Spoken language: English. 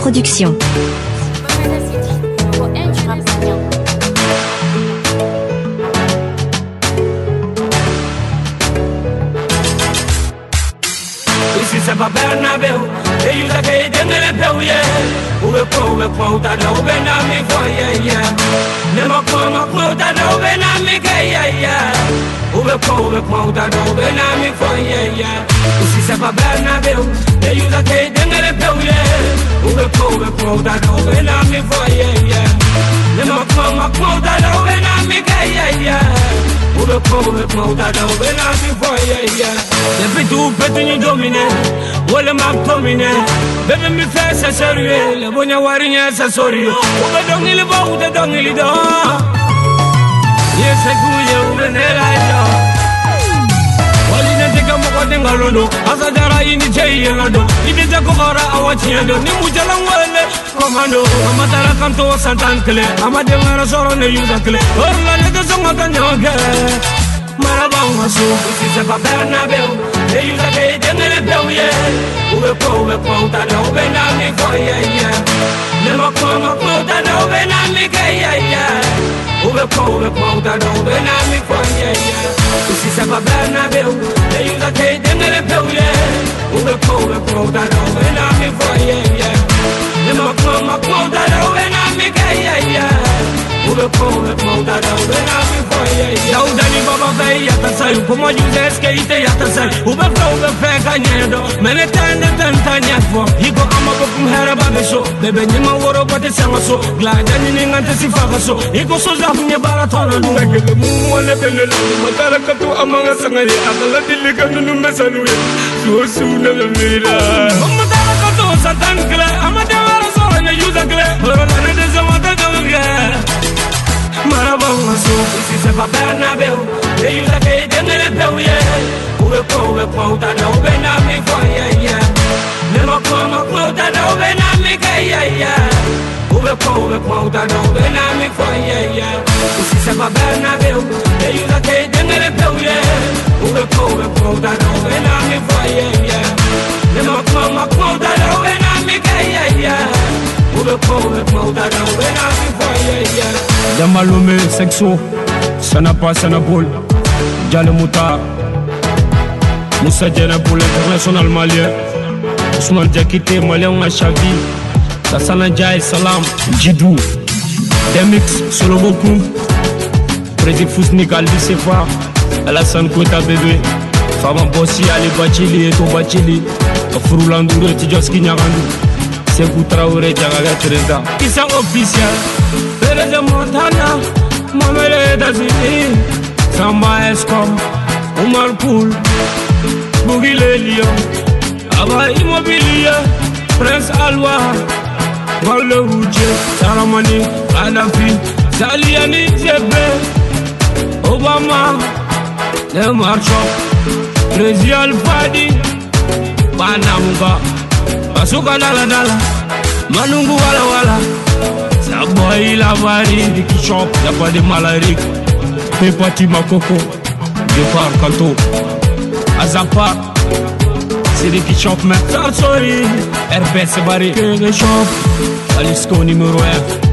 Production. C'est pas Bernabeu, et il a fait des nébeux, où le pauvre t'as d'ouvert à mes foyers, ne m'en prends t'as d'ouvert à mes gaïa, où le pauvre t'as d'ouvert à mes foyers, si c'est pas Bernabeu, et il a fait des nébeux, où le pauvre t'as d'ouvert à mes foyers, ne m'en prends t'as d'ouvert à mes gaïa, où le pauvre t'as d'ouvert à mes foyers, depuis tout petit nous dominer. Wole maptomine bebe mi fesse sérieux le bonya warinya sa soriyo o be dongili bo de dongili do yese kuye ubenela yo wali ne tika mo ko dengalodo asa dara ini jeye ngado ibi de ko gara awatiendo ni mujala wole komando amatara kanto santankle amade ngara soro ne yuzakle orla le de songa kanyoge marabanga so si c'est pas Bernabeu et il a fait des nébeux où le pauvre t'as d'ouvert à mes foyers ne m'en prends t'as d'ouvert à mes gaïa où le pauvre t'as d'ouvert à mes foyers si c'est pas Bernabeu et il a fait des nébeux où le pauvre t'as d'ouvert à mes foyers ne m'en prends t'as d'ouvert à mes gaïa où le pauvre t'as d'ouvert à mes foyers Yaudani baba yatasai como yudes que ite yatasai ube fe ganyedo mene tande tantanya fo higo amabo kumhera babeso bebe nyima woro kote sangaso glada nyini ngante sifagaso higo soza kunye baratona ngeke mu wala belelo matara katu amanga sangale akala dilika nunu mesanuye so na mira matara katu satankle amade wara so ne yuzakle ora ne de zamata donga marabanga so si c'est pas Bernabeu et il a fait des nébeux où le pauvre t'as d'ouvert à mes foyers ne m'en prends t'as d'ouvert à mes gaïa où le pauvre t'as d'ouvert à mes foyers si c'est pas Bernabeu et il a fait des nébeux où le pauvre t'as d'ouvert à mes foyers ne m'en prends t'as d'ouvert à mes gaïa où le pauvre t'as d'ouvert à mes foyers Jamalome sexo Sanapa Sanapol Jale Mouta Moussa Djena pour l'international malien Ousmane Diakité malien Machavi Sassana Djaï Salam Djidou Demix Solobokoum Président Fousnik Albi Sefa Alassane Kota Bébé Fama Bossi Ali Bachili Eto Bachili Furulandouro Tidjoski Nyagandu Sekou Traoré Djagaga Terenda Issa officiel Perez Montana Mamele Dazini Samba Escom Omar Poul Bougile Lyon Aba Immobilier Prince Alwa Walle Rouge Saramani Adafi Zaliani Zebe Obama Neymar Shop Président Fadi Banamuga Basuka Dala Dala Manungu Wala Wala Saboy la vari di Kishop y'a pas de malarique Pepati Makoko Départ Kanto Azapa c'est des Kishop mais Sorry RPS Bari Kishop Alisco numéro 1